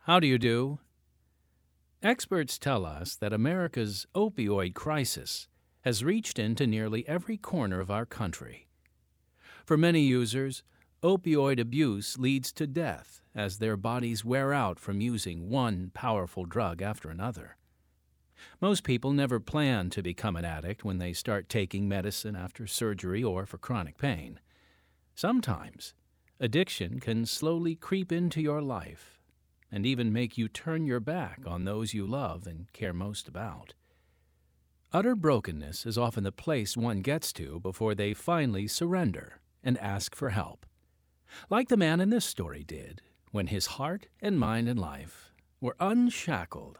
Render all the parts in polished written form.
How do you do? Experts tell us that America's opioid crisis has reached into nearly every corner of our country. For many users, opioid abuse leads to death as their bodies wear out from using one powerful drug after another. Most people never plan to become an addict when they start taking medicine after surgery or for chronic pain. Sometimes, addiction can slowly creep into your life and even make you turn your back on those you love and care most about. Utter brokenness is often the place one gets to before they finally surrender and ask for help. Like the man in this story did, when his heart and mind and life were unshackled.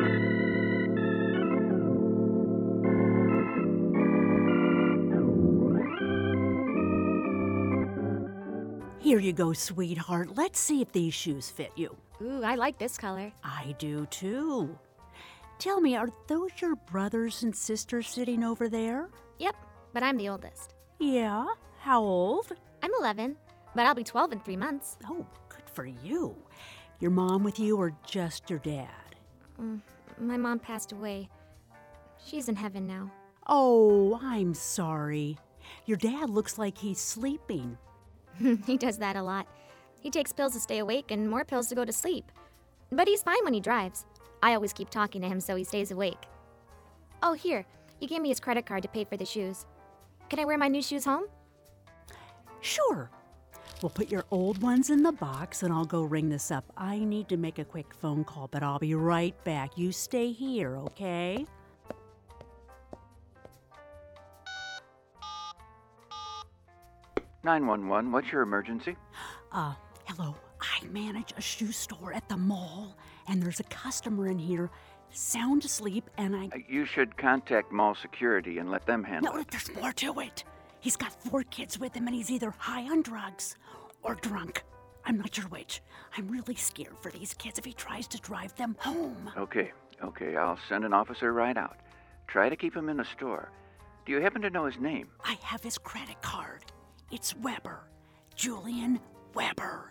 Here you go, sweetheart. Let's see if these shoes fit you. Ooh, I like this color. I do too. Tell me, are those your brothers and sisters sitting over there? Yep, but I'm the oldest. Yeah? How old? I'm 11, but I'll be 12 in 3 months. Oh, good for you. Your mom with you or just your dad? My mom passed away. She's in heaven now. Oh, I'm sorry. Your dad looks like he's sleeping. He does that a lot. He takes pills to stay awake and more pills to go to sleep. But he's fine when he drives. I always keep talking to him so he stays awake. Oh, here. He gave me his credit card to pay for the shoes. Can I wear my new shoes home? Sure. We'll put your old ones in the box and I'll go ring this up. I need to make a quick phone call, but I'll be right back. You stay here, okay? (911), what's your emergency? Hello. I manage a shoe store at the mall, and there's a customer in here sound asleep, and You should contact mall security and let them handle No, it. there's more to it. He's got 4 kids with him, and he's either high on drugs or drunk. I'm not sure which. I'm really scared for these kids if he tries to drive them home. Okay, I'll send an officer right out. Try to keep him in the store. Do you happen to know his name? I have his credit card. It's Weber. Julian Weber.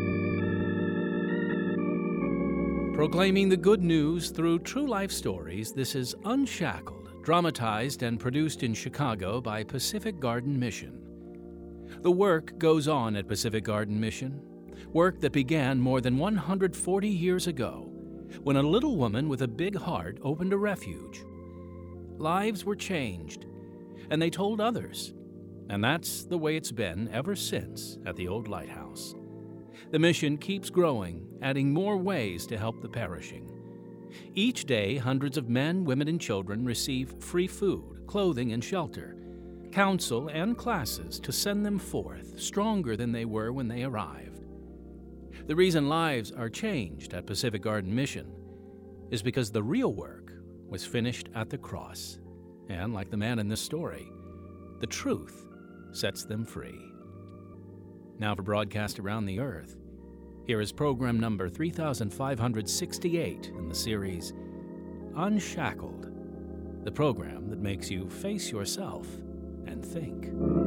Proclaiming the good news through true life stories, this is Unshackled, dramatized and produced in Chicago by Pacific Garden Mission. The work goes on at Pacific Garden Mission, work that began more than 140 years ago, when a little woman with a big heart opened a refuge. Lives were changed, and they told others. And that's the way it's been ever since at the old lighthouse. The mission keeps growing, adding more ways to help the perishing. Each day, hundreds of men, women, and children receive free food, clothing, and shelter, counsel, and classes to send them forth stronger than they were when they arrived. The reason lives are changed at Pacific Garden Mission is because the real work was finished at the cross. And like the man in this story, the truth sets them free. Now for broadcast around the earth, here is program number 3568 in the series Unshackled, the program that makes you face yourself and think.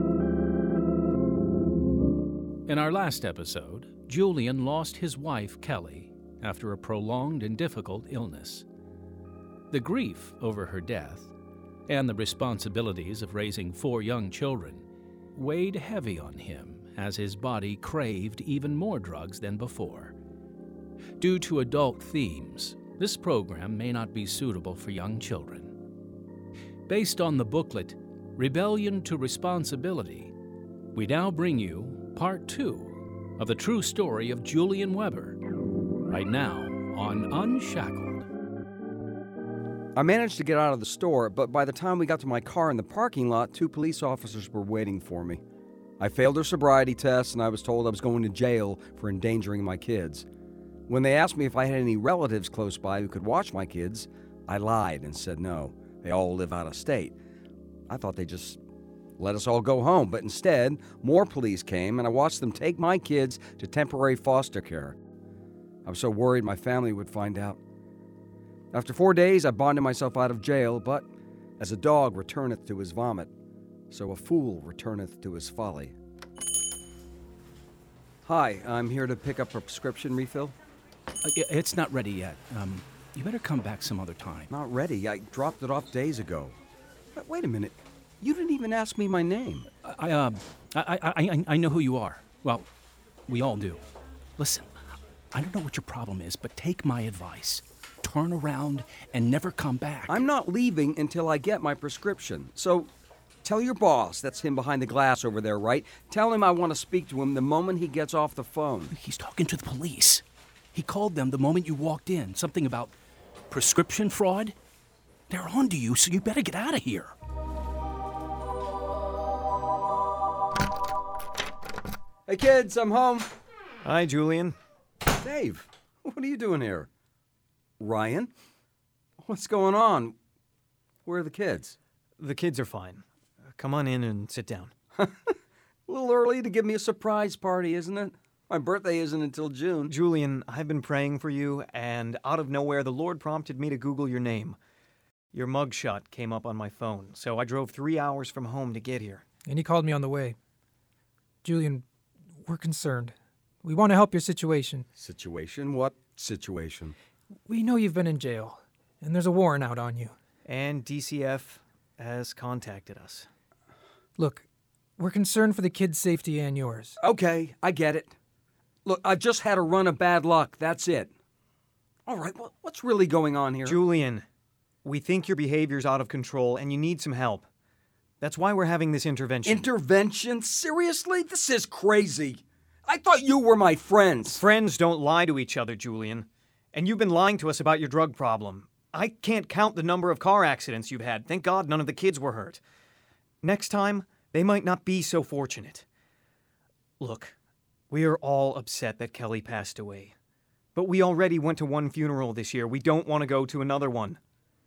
In our last episode, Julian lost his wife, Kelly, after a prolonged and difficult illness. The grief over her death and the responsibilities of raising 4 young children weighed heavy on him as his body craved even more drugs than before. Due to adult themes, this program may not be suitable for young children. Based on the booklet, Rebellion to Responsibility, we now bring you Part 2 of the true story of Julian Weber, right now on Unshackled. I managed to get out of the store, but by the time we got to my car in the parking lot, 2 police officers were waiting for me. I failed their sobriety test, and I was told I was going to jail for endangering my kids. When they asked me if I had any relatives close by who could watch my kids, I lied and said no. They all live out of state. I thought they'd just let us all go home, but instead, more police came, and I watched them take my kids to temporary foster care. I was so worried my family would find out. After 4 days, I bonded myself out of jail, but as a dog returneth to his vomit, so a fool returneth to his folly. Hi, I'm here to pick up a prescription refill. It's not ready yet. You better come back some other time. Not ready. I dropped it off days ago. But wait a minute. You didn't even ask me my name. I know who you are. Well, we all do. Listen, I don't know what your problem is, but take my advice. Turn around and never come back. I'm not leaving until I get my prescription. So tell your boss, that's him behind the glass over there, right? Tell him I want to speak to him the moment he gets off the phone. He's talking to the police. He called them the moment you walked in. Something about prescription fraud. They're on to you, so you better get out of here. Hey kids, I'm home. Hi, Julian. Dave, what are you doing here? Ryan? What's going on? Where are the kids? The kids are fine. Come on in and sit down. A little early to give me a surprise party, isn't it? My birthday isn't until June. Julian, I've been praying for you, and out of nowhere, the Lord prompted me to Google your name. Your mugshot came up on my phone, so I drove 3 hours from home to get here. And he called me on the way. Julian, we're concerned. We want to help your situation. Situation? What situation? We know you've been in jail, and there's a warrant out on you. And DCF has contacted us. Look, we're concerned for the kids' safety and yours. Okay, I get it. Look, I've just had a run of bad luck, that's it. All right, what's really going on here? Julian, we think your behavior's out of control and you need some help. That's why we're having this intervention. Intervention? Seriously? This is crazy. I thought you were my friends. Friends don't lie to each other, Julian. And you've been lying to us about your drug problem. I can't count the number of car accidents you've had. Thank God none of the kids were hurt. Next time, they might not be so fortunate. Look, we are all upset that Kelly passed away. But we already went to one funeral this year. We don't want to go to another one.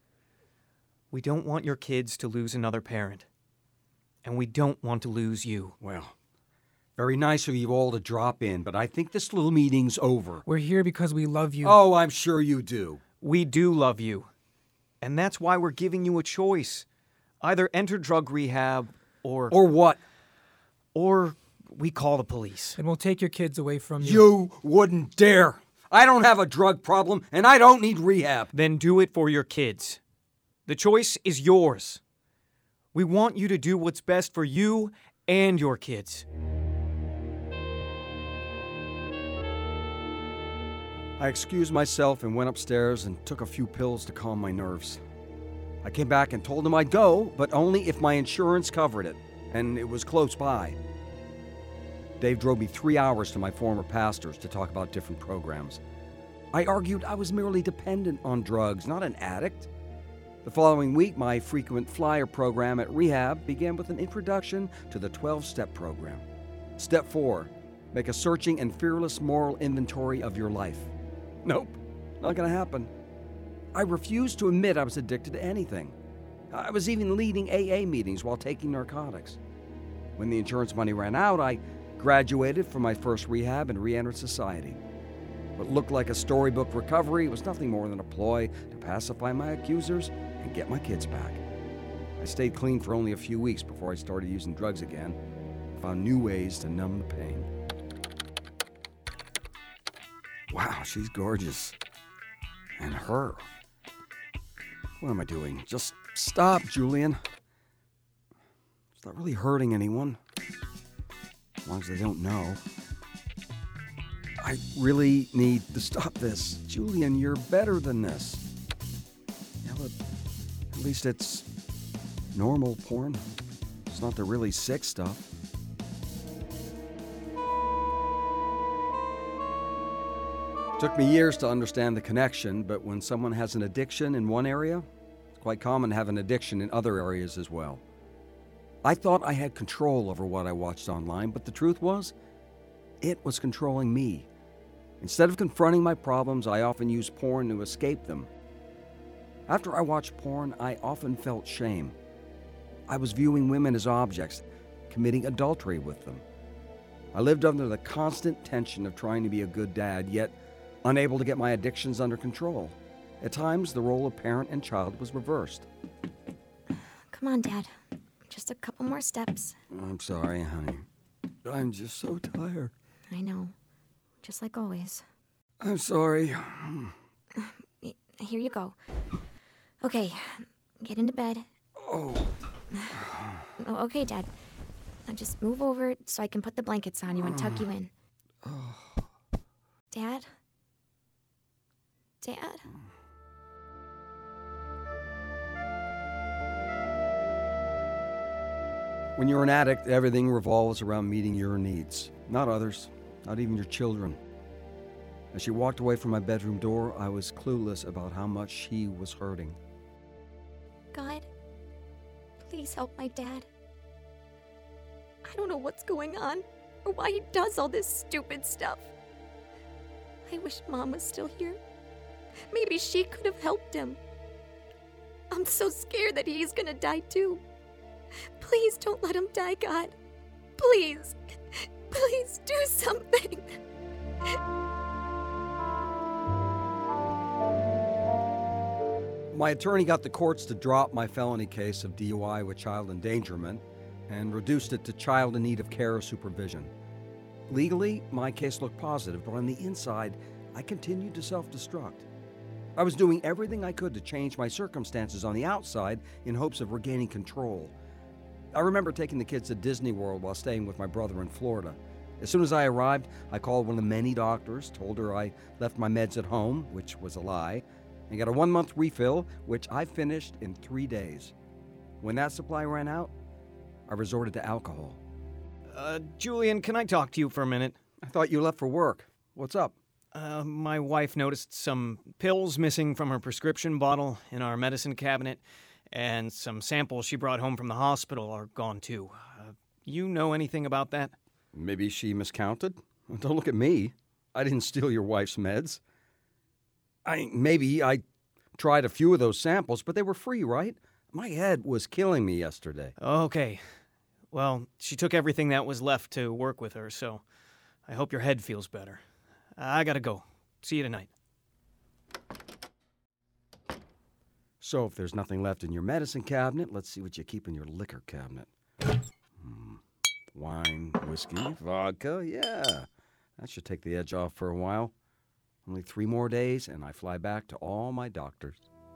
We don't want your kids to lose another parent. And we don't want to lose you. Well, very nice of you all to drop in, but I think this little meeting's over. We're here because we love you. Oh, I'm sure you do. We do love you. And that's why we're giving you a choice. Either enter drug rehab or... Or what? Or we call the police. And we'll take your kids away from you. You wouldn't dare. I don't have a drug problem, and I don't need rehab. Then do it for your kids. The choice is yours. We want you to do what's best for you and your kids. I excused myself and went upstairs and took a few pills to calm my nerves. I came back and told him I'd go, but only if my insurance covered it, and it was close by. Dave drove me 3 hours to my former pastor's to talk about different programs. I argued I was merely dependent on drugs, not an addict. The following week, my frequent flyer program at rehab began with an introduction to the 12-step program. Step 4, make a searching and fearless moral inventory of your life. Nope, not gonna happen. I refused to admit I was addicted to anything. I was even leading AA meetings while taking narcotics. When the insurance money ran out, I graduated from my first rehab and re-entered society. What looked like a storybook recovery was nothing more than a ploy to pacify my accusers and get my kids back. I stayed clean for only a few weeks before I started using drugs again, found new ways to numb the pain. Wow, she's gorgeous. And her. What am I doing? Just stop, Julian. It's not really hurting anyone. As long as they don't know. I really need to stop this. Julian, you're better than this. Yeah, but at least it's normal porn. It's not the really sick stuff. It took me years to understand the connection, but when someone has an addiction in one area, it's quite common to have an addiction in other areas as well. I thought I had control over what I watched online, but the truth was, it was controlling me. Instead of confronting my problems, I often used porn to escape them. After I watched porn, I often felt shame. I was viewing women as objects, committing adultery with them. I lived under the constant tension of trying to be a good dad, yet unable to get my addictions under control. At times, the role of parent and child was reversed. Come on, Dad. Just a couple more steps. I'm sorry, honey. I'm just so tired. I know. Just like always. I'm sorry. Here you go. Okay, get into bed. Oh. Okay, Dad. Now just move over so I can put the blankets on you and tuck you in. Dad? Dad? When you're an addict, everything revolves around meeting your needs, not others, not even your children. As she walked away from my bedroom door, I was clueless about how much she was hurting. God, please help my dad. I don't know what's going on or why he does all this stupid stuff. I wish Mom was still here. Maybe she could have helped him. I'm so scared that he's gonna die too. Please don't let him die, God. Please. Please do something. My attorney got the courts to drop my felony case of DUI with child endangerment and reduced it to child in need of care or supervision. Legally, my case looked positive, but on the inside, I continued to self-destruct. I was doing everything I could to change my circumstances on the outside in hopes of regaining control. I remember taking the kids to Disney World while staying with my brother in Florida. As soon as I arrived, I called one of the many doctors, told her I left my meds at home, which was a lie, and got a 1-month refill, which I finished in 3 days. When that supply ran out, I resorted to alcohol. Julian, can I talk to you for a minute? I thought you left for work. What's up? My wife noticed some pills missing from her prescription bottle in our medicine cabinet, and some samples she brought home from the hospital are gone too. You know anything about that? Maybe she miscounted? Don't look at me. I didn't steal your wife's meds. Maybe I tried a few of those samples, but they were free, right? My head was killing me yesterday. Okay. Well, she took everything that was left to work with her, so I hope your head feels better. I gotta go. See you tonight. So if there's nothing left in your medicine cabinet, let's see what you keep in your liquor cabinet. Wine, whiskey, vodka, yeah. That should take the edge off for a while. Only 3 more days, and I fly back to all my doctors.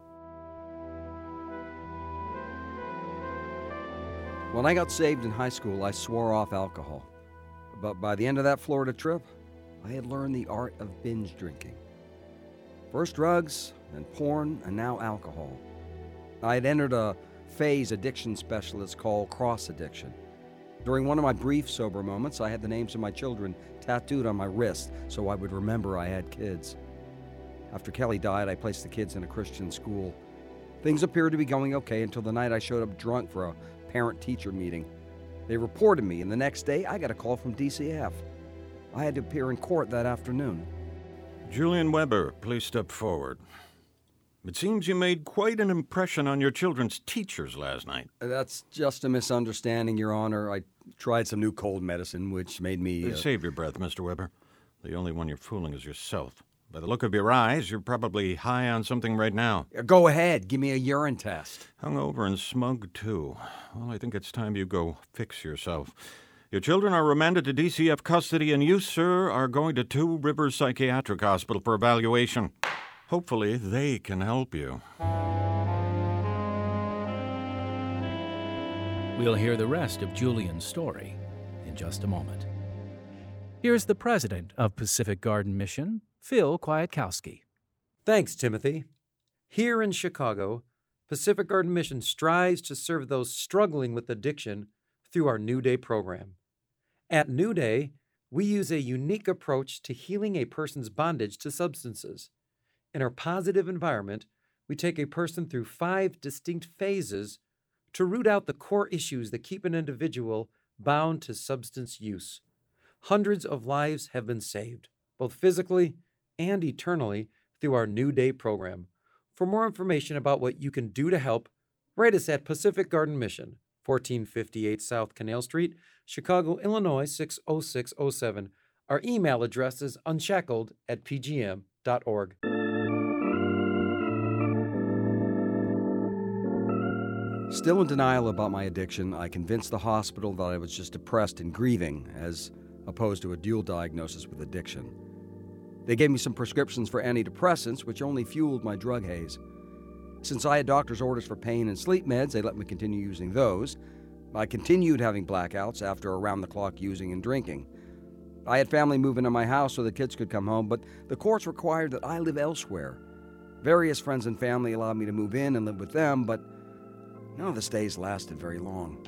When I got saved in high school, I swore off alcohol. But by the end of that Florida trip, I had learned the art of binge drinking. First drugs, then porn, and now alcohol. I had entered a phase addiction specialist called cross addiction. During one of my brief sober moments, I had the names of my children tattooed on my wrist so I would remember I had kids. After Kelly died, I placed the kids in a Christian school. Things appeared to be going okay until the night I showed up drunk for a parent-teacher meeting. They reported me, and the next day, I got a call from DCF. I had to appear in court that afternoon. Julian Weber, please step forward. It seems you made quite an impression on your children's teachers last night. That's just a misunderstanding, Your Honor. I tried some new cold medicine, which made me... Save your breath, Mr. Weber. The only one you're fooling is yourself. By the look of your eyes, you're probably high on something right now. Go ahead. Give me a urine test. Hungover and smug, too. Well, I think it's time you go fix yourself. Your children are remanded to DCF custody, and you, sir, are going to Two Rivers Psychiatric Hospital for evaluation. Hopefully, they can help you. We'll hear the rest of Julian's story in just a moment. Here's the president of Pacific Garden Mission, Phil Kwiatkowski. Thanks, Timothy. Here in Chicago, Pacific Garden Mission strives to serve those struggling with addiction through our New Day program. At New Day, we use a unique approach to healing a person's bondage to substances. In our positive environment, we take a person through 5 distinct phases to root out the core issues that keep an individual bound to substance use. Hundreds of lives have been saved, both physically and eternally, through our New Day program. For more information about what you can do to help, write us at Pacific Garden Mission, 1458 South Canal Street, Chicago, Illinois 60607. Our email address is unshackled@pgm.org. Still in denial about my addiction, I convinced the hospital that I was just depressed and grieving, as opposed to a dual diagnosis with addiction. They gave me some prescriptions for antidepressants, which only fueled my drug haze. Since I had doctor's orders for pain and sleep meds, they let me continue using those. I continued having blackouts after around-the-clock using and drinking. I had family move into my house so the kids could come home, but the courts required that I live elsewhere. Various friends and family allowed me to move in and live with them, but none of the stays lasted very long.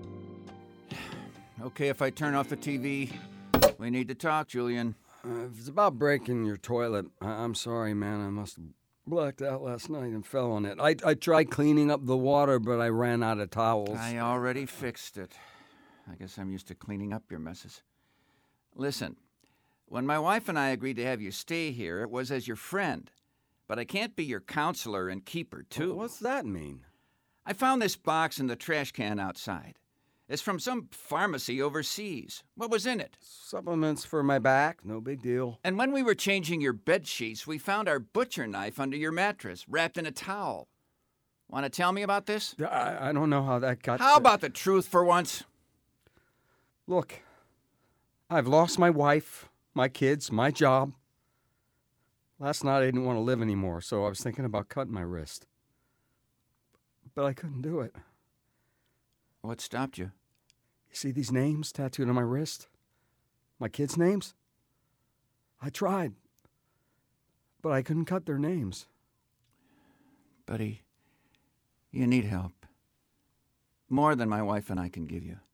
Okay, if I turn off the TV, we need to talk, Julian. If it's about breaking your toilet, I'm sorry, man. I must have blacked out last night and fell on it. I tried cleaning up the water, but I ran out of towels. I already fixed it. I guess I'm used to cleaning up your messes. Listen, when my wife and I agreed to have you stay here, it was as your friend. But I can't be your counselor and keeper, too. What's that mean? I found this box in the trash can outside. It's from some pharmacy overseas. What was in it? Supplements for my back, no big deal. And when we were changing your bed sheets, we found our butcher knife under your mattress, wrapped in a towel. Want to tell me about this? I don't know how that got... How about the truth for once? Look, I've lost my wife, my kids, my job. Last night I didn't want to live anymore, so I was thinking about cutting my wrist. But I couldn't do it. What stopped you? You see these names tattooed on my wrist? My kids' names? I tried, but I couldn't cut their names. Buddy, you need help. More than my wife and I can give you.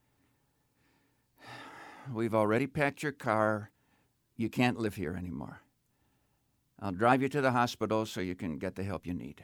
We've already packed your car. You can't live here anymore. I'll drive you to the hospital so you can get the help you need.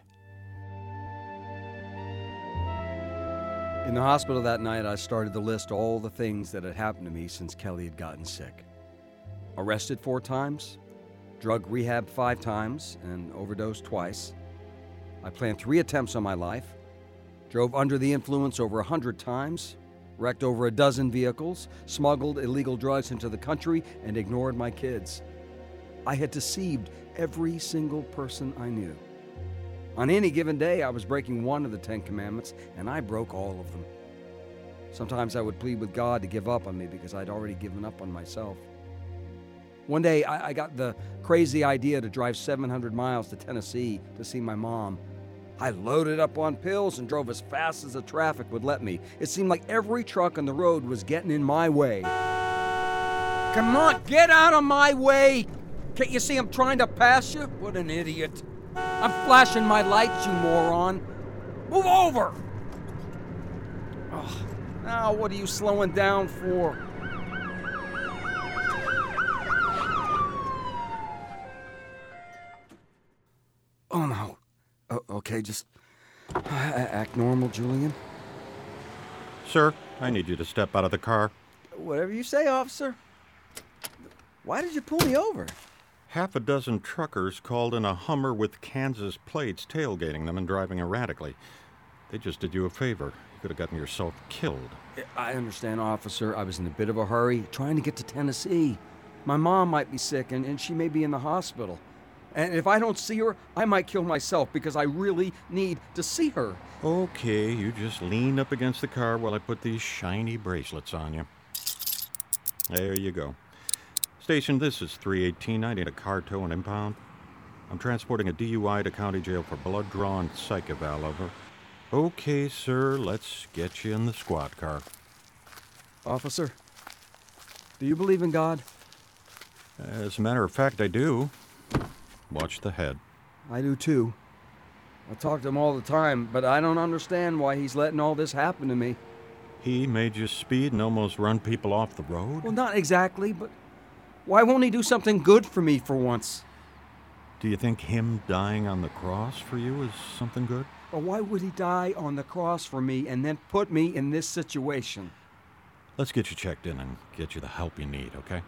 In the hospital that night, I started to list all the things that had happened to me since Kelly had gotten sick. Arrested 4 times, drug rehab 5 times, and overdosed twice. I planned 3 attempts on my life, drove under the influence over 100 times, wrecked over a dozen vehicles, smuggled illegal drugs into the country, and ignored my kids. I had deceived every single person I knew. On any given day, I was breaking one of the 10 commandments, and I broke all of them. Sometimes I would plead with God to give up on me because I'd already given up on myself. One day, I got the crazy idea to drive 700 miles to Tennessee to see my mom. I loaded up on pills and drove as fast as the traffic would let me. It seemed like every truck on the road was getting in my way. Come on, get out of my way! Can't you see I'm trying to pass you? What an idiot. I'm flashing my lights, you moron. Move over! Oh, now what are you slowing down for? Oh, no. Okay, just act normal, Julian. Sir, I need you to step out of the car. Whatever you say, officer. Why did you pull me over? Half a dozen truckers called in a Hummer with Kansas plates, tailgating them and driving erratically. They just did you a favor. You could have gotten yourself killed. I understand, officer. I was in a bit of a hurry, trying to get to Tennessee. My mom might be sick, and she may be in the hospital. And if I don't see her, I might kill myself because I really need to see her. Okay, you just lean up against the car while I put these shiny bracelets on you. There you go. Station, this is 318. I need a car tow and impound. I'm transporting a DUI to county jail for blood draw and psych eval, over. Okay, sir, let's get you in the squad car. Officer, do you believe in God? As a matter of fact, I do. Watch the head. I do too. I talk to him all the time, but I don't understand why he's letting all this happen to me. He made you speed and almost run people off the road? Well, not exactly, but why won't he do something good for me for once? Do you think him dying on the cross for you is something good? Or why would he die on the cross for me and then put me in this situation? Let's get you checked in and get you the help you need, okay?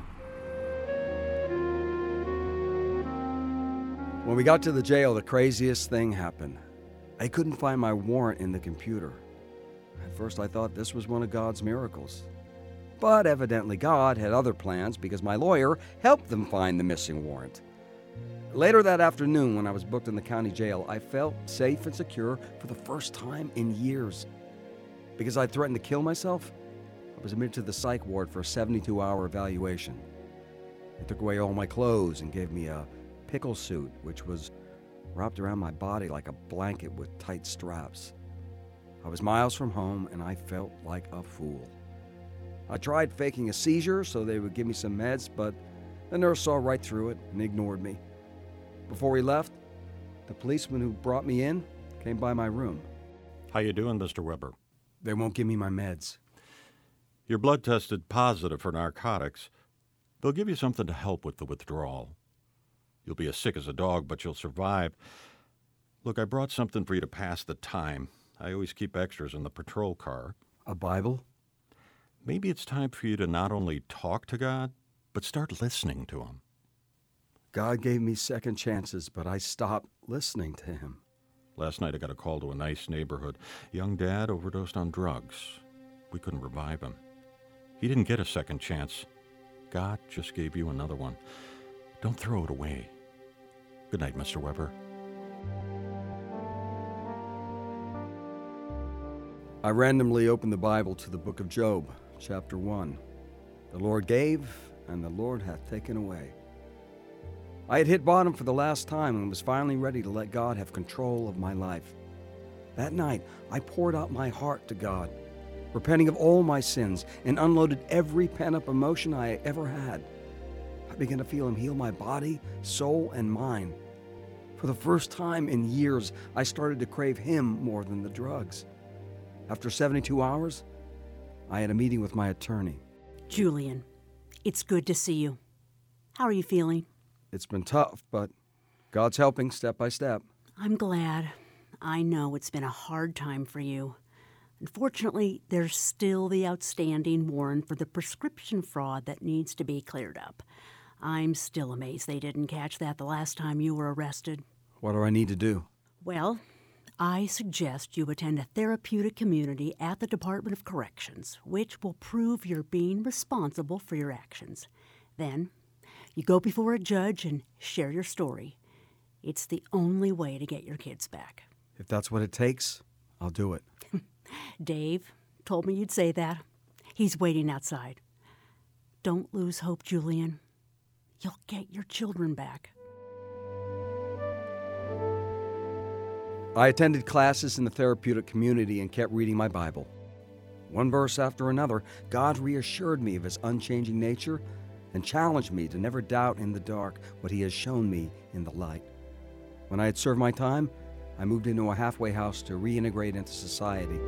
When we got to the jail, the craziest thing happened. I couldn't find my warrant in the computer. At first, I thought this was one of God's miracles. But evidently God had other plans because my lawyer helped them find the missing warrant. Later that afternoon, when I was booked in the county jail, I felt safe and secure for the first time in years. Because I'd threatened to kill myself, I was admitted to the psych ward for a 72-hour evaluation. They took away all my clothes and gave me a pickle suit, which was wrapped around my body like a blanket with tight straps. I was miles from home, and I felt like a fool. I tried faking a seizure so they would give me some meds, but the nurse saw right through it and ignored me. Before we left, the policeman who brought me in came by my room. How you doing, Mr. Weber? They won't give me my meds. Your blood tested positive for narcotics. They'll give you something to help with the withdrawal. You'll be as sick as a dog, but you'll survive. Look, I brought something for you to pass the time. I always keep extras in the patrol car. A Bible? Maybe it's time for you to not only talk to God, but start listening to Him. God gave me second chances, but I stopped listening to Him. Last night I got a call to a nice neighborhood. Young dad overdosed on drugs. We couldn't revive him. He didn't get a second chance. God just gave you another one. Don't throw it away. Good night, Mr. Weber. I randomly opened the Bible to the book of Job, chapter 1. The Lord gave, and the Lord hath taken away. I had hit bottom for the last time and was finally ready to let God have control of my life. That night, I poured out my heart to God, repenting of all my sins, and unloaded every pent-up emotion I ever had. I began to feel Him heal my body, soul, and mind. For the first time in years, I started to crave Him more than the drugs. After 72 hours, I had a meeting with my attorney. Julian, it's good to see you. How are you feeling? It's been tough, but God's helping step by step. I'm glad. I know it's been a hard time for you. Unfortunately, there's still the outstanding warrant for the prescription fraud that needs to be cleared up. I'm still amazed they didn't catch that the last time you were arrested. What do I need to do? Well, I suggest you attend a therapeutic community at the Department of Corrections, which will prove you're being responsible for your actions. Then, you go before a judge and share your story. It's the only way to get your kids back. If that's what it takes, I'll do it. Dave told me you'd say that. He's waiting outside. Don't lose hope, Julian. You'll get your children back. I attended classes in the therapeutic community and kept reading my Bible. One verse after another, God reassured me of His unchanging nature and challenged me to never doubt in the dark what He has shown me in the light. When I had served my time, I moved into a halfway house to reintegrate into society.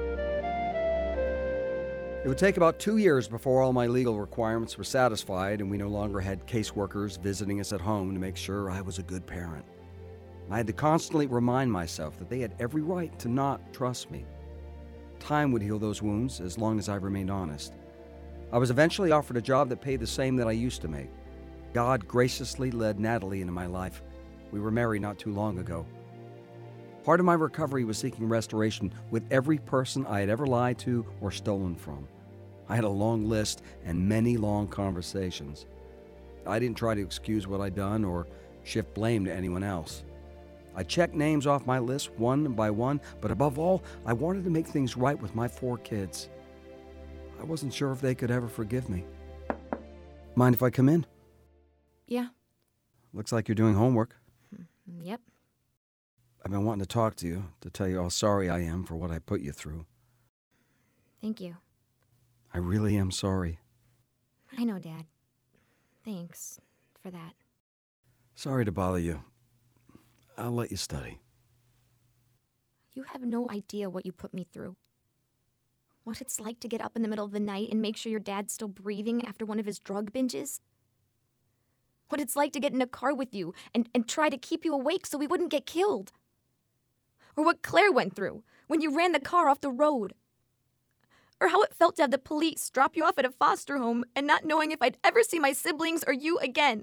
It would take about 2 years before all my legal requirements were satisfied and we no longer had caseworkers visiting us at home to make sure I was a good parent. I had to constantly remind myself that they had every right to not trust me. Time would heal those wounds as long as I remained honest. I was eventually offered a job that paid the same that I used to make. God graciously led Natalie into my life. We were married not too long ago. Part of my recovery was seeking restoration with every person I had ever lied to or stolen from. I had a long list and many long conversations. I didn't try to excuse what I'd done or shift blame to anyone else. I checked names off my list one by one, but above all, I wanted to make things right with my 4 kids. I wasn't sure if they could ever forgive me. Mind if I come in? Yeah. Looks like you're doing homework. Yep. I've been wanting to talk to you, to tell you how sorry I am for what I put you through. Thank you. I really am sorry. I know, Dad. Thanks for that. Sorry to bother you. I'll let you study. You have no idea what you put me through. What it's like to get up in the middle of the night and make sure your dad's still breathing after one of his drug binges. What it's like to get in a car with you and try to keep you awake so we wouldn't get killed. Or what Claire went through when you ran the car off the road. Or how it felt to have the police drop you off at a foster home and not knowing if I'd ever see my siblings or you again.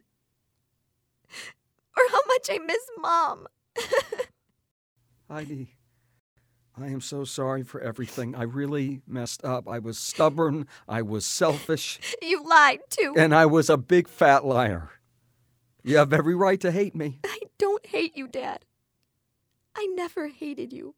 Or how much I miss Mom. Heidi, I am so sorry for everything. I really messed up. I was stubborn. I was selfish. You lied, too. And I was a big fat liar. You have every right to hate me. I don't hate you, Dad. I never hated you.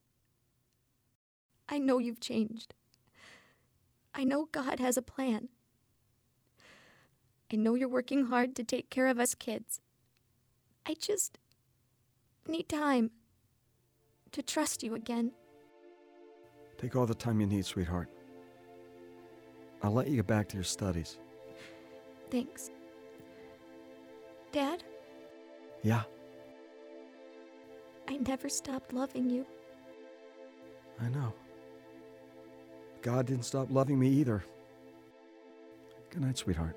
I know you've changed. I know God has a plan. I know you're working hard to take care of us kids. I just need time to trust you again. Take all the time you need, sweetheart. I'll let you get back to your studies. Thanks. Dad, Yeah, I never stopped loving you. I know. God didn't stop loving me either. Good night, sweetheart.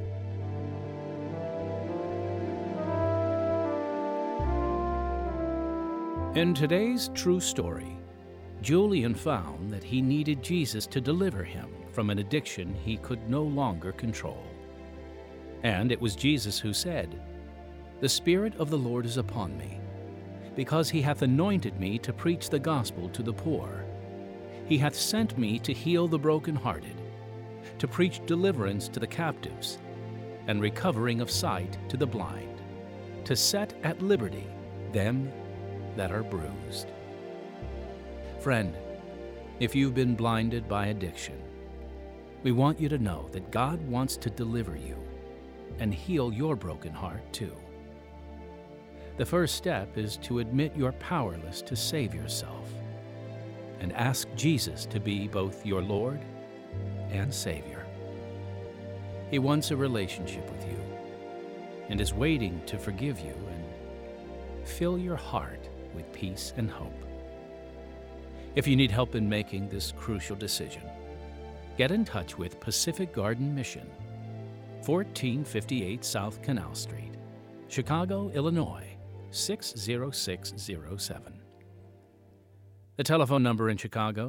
In today's true story, Julian found that he needed Jesus to deliver him from an addiction he could no longer control. And it was Jesus who said, "The Spirit of the Lord is upon me, because he hath anointed me to preach the gospel to the poor. He hath sent me to heal the brokenhearted, to preach deliverance to the captives, and recovering of sight to the blind, to set at liberty them that are bruised." Friend, if you've been blinded by addiction, we want you to know that God wants to deliver you and heal your broken heart too. The first step is to admit you're powerless to save yourself and ask Jesus to be both your Lord and Savior. He wants a relationship with you and is waiting to forgive you and fill your heart with peace and hope. If you need help in making this crucial decision, get in touch with Pacific Garden Mission, 1458 South Canal Street, Chicago, Illinois, 60607. The telephone number in Chicago,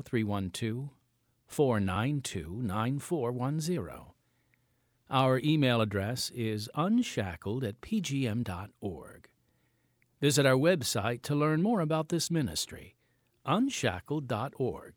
312-492-9410. Our email address is unshackled@pgm.org. Visit our website to learn more about this ministry, unshackled.org.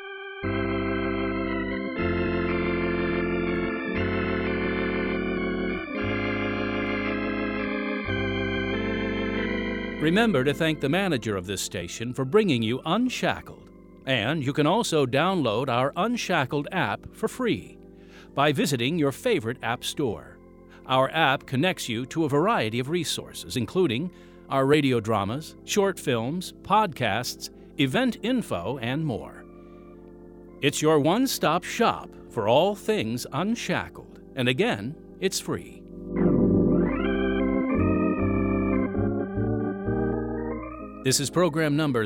Remember to thank the manager of this station for bringing you Unshackled. And you can also download our Unshackled app for free by visiting your favorite app store. Our app connects you to a variety of resources, including our radio dramas, short films, podcasts, event info, and more. It's your one-stop shop for all things Unshackled. And again, it's free. This is program number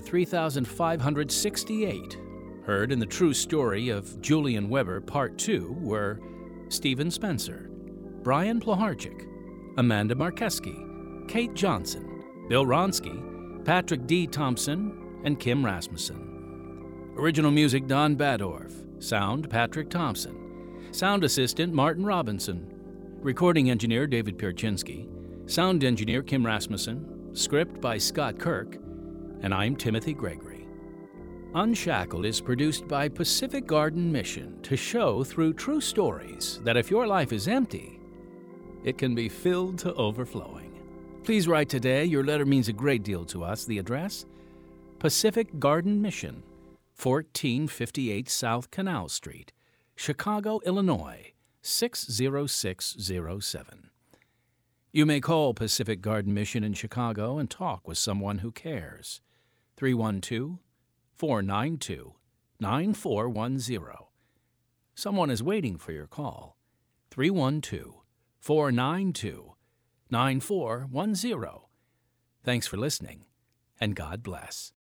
3568. Heard in the true story of Julian Weber, Part 2, were Stephen Spencer, Brian Plaharczyk, Amanda Markeski, Kate Johnson, Bill Ronsky, Patrick D. Thompson, and Kim Rasmussen. Original music, Don Badorf. Sound, Patrick Thompson. Sound assistant, Martin Robinson. Recording engineer, David Pierczynski. Sound engineer, Kim Rasmussen. Script by Scott Kirk. And I'm Timothy Gregory. Unshackled is produced by Pacific Garden Mission to show through true stories that if your life is empty, it can be filled to overflowing. Please write today. Your letter means a great deal to us. The address? Pacific Garden Mission, 1458 South Canal Street, Chicago, Illinois, 60607. You may call Pacific Garden Mission in Chicago and talk with someone who cares. 312-492-9410. Someone is waiting for your call. 312-492-9410. Thanks for listening, and God bless.